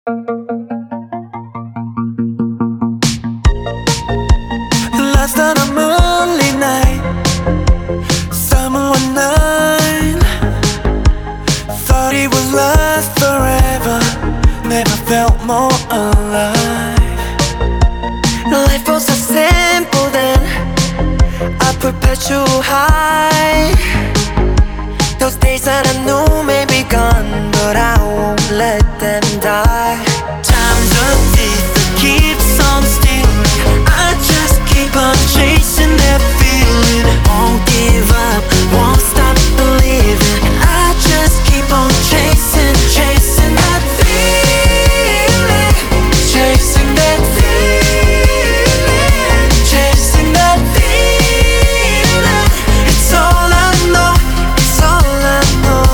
Last on a moonlit night, summer one night. Thought it was last forever, never felt more alive. Life was so simple then, a perpetual high. Those days that I knew may be gone, but I won't let them die. Time's a thief that keeps on stealing. I just keep on chasing that feeling. Won't give up, won't stop believing. I just keep on chasing, chasing that feeling. Chasing that feeling. Chasing that feeling. It's all I know, it's all I know.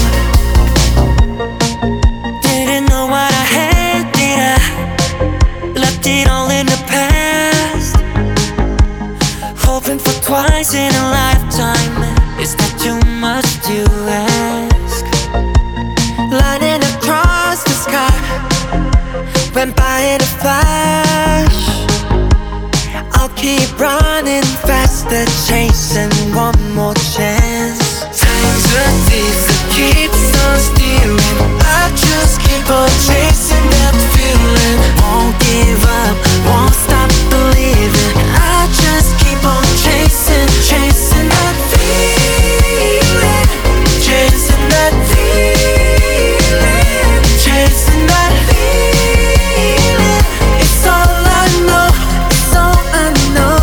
Didn't know what I had, did I? Left it all in the past. Hoping for twice in a lifetime. Is that too much to ask? Lightning across the sky went by in a flash. I'll keep running faster, chasing one more chance. Time's a thief that keeps on stealing. I just keep on chasing that feeling. Won't give up, won't stop believing. I just keep on chasing, chasing that feeling. Chasing that feeling. Chasing that feeling. It's all I know, it's all I know.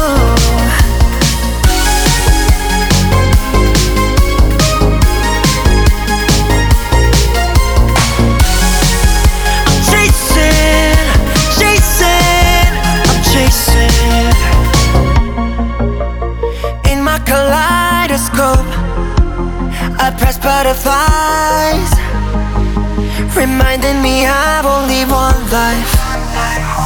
I'm chasing, chasing, I'm chasing. In my kaleidoscope, I press butterflies, reminding me I've only one life.